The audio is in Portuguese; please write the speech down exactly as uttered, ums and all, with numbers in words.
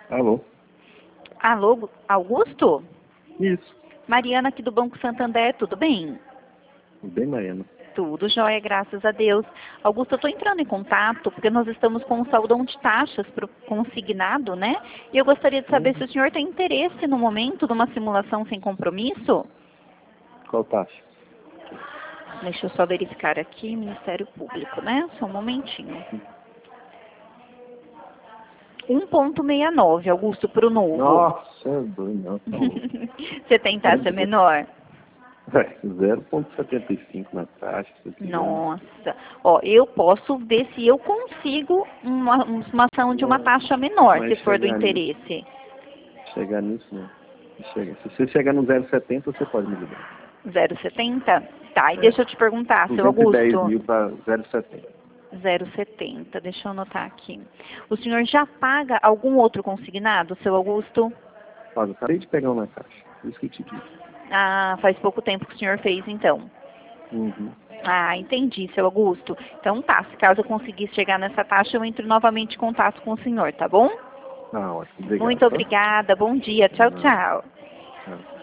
Alô? Alô, Augusto? Isso. Mariana aqui do Banco Santander, tudo bem? Tudo bem, Mariana? Tudo jóia, graças a Deus. Augusto, eu estou entrando em contato porque nós estamos com um saldão de taxas pro consignado, né? E eu gostaria de saber Uhum. se o senhor tem interesse no momento de uma simulação sem compromisso. Qual taxa? Deixa eu só verificar aqui, Ministério Público, né? Só um momentinho. um vírgula sessenta e nove, Augusto, para o novo. Nossa, é doido, não. Tá louco. Você tem taxa menor? É, zero vírgula setenta e cinco na taxa. Se quiser. Nossa. Ó, eu posso ver se eu consigo uma, uma ação de uma taxa menor, Mas se for do chegar nisso. interesse. Chegar nisso, não. Chega. Se você chegar no zero vírgula setenta, você pode me ligar. zero vírgula setenta? Tá, e É. deixa eu te perguntar, seu duzentos e dez Augusto. mil para zero vírgula setenta. zero vírgula setenta, deixa eu anotar aqui. O senhor já paga algum outro consignado, seu Augusto? Olha, eu acabei de pegar um na caixa. Por isso que eu te disse. Ah, faz pouco tempo que o senhor fez, então. Uhum. Ah, entendi, seu Augusto. Então tá, se caso eu conseguir chegar nessa taxa, eu entro novamente em contato com o senhor, tá bom? Ah, ótimo. Obrigado. Muito Tá? obrigada, bom dia, tchau, Ah, tchau. ah.